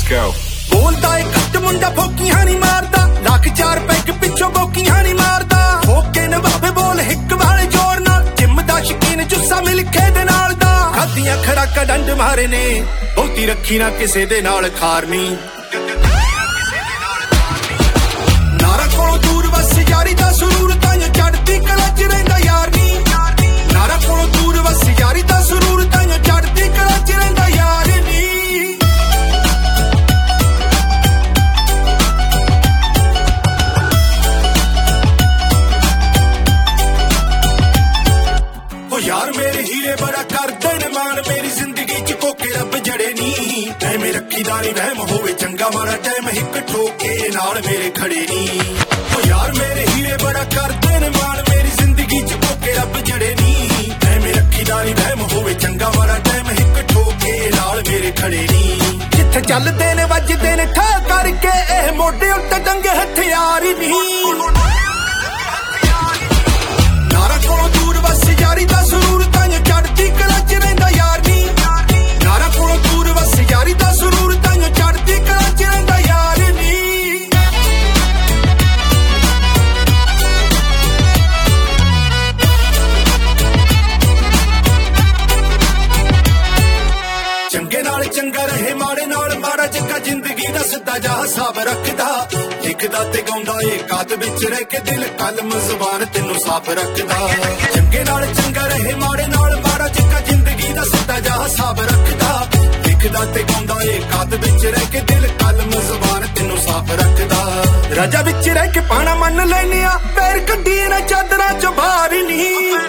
go. ਬੋਲਦਾ ਏ ਘੱਟ ਮੁੰਡਾ ਫੋਕੀਆਂ ਨਹੀਂ ਮਾਰਦਾ, ਲੱਖ 4 ਪੈਗ ਪਿੱਛੋਂ ਬੋਕੀਆਂ ਨਹੀਂ ਮਾਰਦਾ। ਫੋਕੇ ਨਵਾਬੇ ਬੋਲ ਹਿੱਕ ਵਾਲੇ ਜ਼ੋਰ ਨਾਲ, ਜਿੰਮ ਦਾ ਸ਼ਕੀਨ ਜੁੱਸਾ ਮਿਲਖੇ ਦੇ ਨਾਲ ਦਾ। ਖਾਦੀਆਂ ਖਰਾਕਾਂ ਡੰਡ ਮਾਰੇ ਨੇ, ਬਹੁਤੀ ਰੱਖੀ ਨਾ ਕਿਸੇ ਦੇ ਨਾਲ ਖਾਰਨੀ। ਨਾਰਾ ਕੋਲੋਂ ਦੂਰ ਵਸ ਯਾਰੀ ਦਾ ਸਰੂਰ, ਤਾਂ ਚੜਦੀ ਕਲਾ ਚ ਰਹਿੰਦਾ ਯਾਰ ਨੀ। ਨਾਰਾ ਕੋਲੋਂ ਦੂਰ ਵਸ ਯਾਰੀ ਦਾ ਸਰੂਰ, ਤਾਂ ਚੜਦੀ ਕਲਾ ਚ ਰਹਿੰਦਾ ਯਾਰ ਨੀ। ਓ ਯਾਰ ਮੇਰੇ ਹੀਰੇ ਬੜਾ ਕਰਦੇ ਨੇ ਮਾਣ, ਮੇਰੀ ਜ਼ਿੰਦਗੀ ਚ ਕੋਕੇ ਰੱਬ ਜੜੇ ਨੀ। ਐਵੇਂ ਰੱਖੀਦਾ ਨੀ ਵਹਿਮ ਹੋਵੇ ਚੰਗਾ ਮਾੜਾ, ਟਾਈਮ ਹਿੱਕ ਠੋਕੇ ਨਾਲ ਮੇਰੇ ਖੜੇ ਨੀ। ਓ ਯਾਰ ਮੇਰੇ ਹੀਰੇ ਬੜਾ ਕਰਦੇ ਨੇ ਮਾਣ, ਮੇਰੀ ਜ਼ਿੰਦਗੀ ਚ ਕੋਕੇ ਰੱਬ ਜੜੇ ਨੀ। ਐਵੇਂ ਰੱਖੀਦਾ ਨੀ ਵਹਿਮ ਹੋਵੇ ਚੰਗਾ ਮਾੜਾ, ਟਾਈਮ ਹਿੱਕ ਠੋਕੇ ਨਾਲ ਮੇਰੇ ਖੜੇ ਨੀ। ਜਿੱਥੇ ਚੱਲਦੇ ਨੇ ਵੱਜਦੇ ਨੇ ਠਾ ਕਰਕੇ, ਇਹ ਮੋਢੇ ਉੱਤੇ ਟੰਗੇ ਹਥਿਆਰ ਹੀ ਨਹੀਂ। ਨਾਰਾ ਕੋਲੋਂ ਦੂਰ ਵਸ ਯਾਰੀ ਦਾ ਸਰੂਰ, ਤਾਂ ਚੜਦੀ ਕਲਾ ਚ ਰਹਿੰਦਾ ਯਾਰ ਨੀ। ਨਾਰਾ ਕੋਲੋਂ ਦੂਰ ਵਸ ਯਾਰੀ ਦਾ ਸਰੂਰ, ਤਾਂ ਚੜਦੀ ਕਲਾ ਚ ਰਹਿੰਦਾ ਯਾਰ ਨੀ। ਚੰਗੇ ਨਾਲ ਚੰਗਾ ਰਹੇ, ਮਾੜੇ ਨਾਲ ਮਾੜਾ, ਚੰਗਾ ਜ਼ਿੰਦਗੀ ਦਾ ਸਿੱਧਾ ਜਿਹਾ ਹਿਸਾਬ ਰੱਖਦਾ। ਲਿਖਦਾ ਤੇ ਗਾਉਂਦਾ ਏ ਕਾਤ ਵਿੱਚ ਰਹਿ ਕੇ, ਦਿਲ ਕਲਮ ਜ਼ੁਬਾਨ ਤੈਨੂੰ ਸਾਫ਼ ਰੱਖਦਾ। ਚੰਗੇ ਨਾਲ ਚੰਗਾ ਰਹੇ, ਮਾੜੇ ਨਾਲ ਮਾੜਾ, ਚੰਗਾ ਜ਼ਿੰਦਗੀ ਦਾ ਸਿੱਧਾ ਜਿਹਾ ਹਿਸਾਬ ਰੱਖਦਾ। ਲਿਖਦਾ ਤੇ ਗਾਉਂਦਾ ਏ ਕਾਤ ਵਿੱਚ ਰਹਿ ਕੇ, ਦਿਲ ਕਲਮ ਜ਼ੁਬਾਨ ਤੈਨੂੰ ਸਾਫ਼ ਰੱਖਦਾ। ਰਾਜਾ ਵਿੱਚ ਰਹਿ ਕੇ ਪਾਣਾ ਮੰਨ ਲੈਨੇ ਆ, ਪੈਰ ਕੱਢੀ ਨਾ ਚਾਦਰਾਂ ਚੋਂ ਬਾਹਰ ਨਹੀਂ।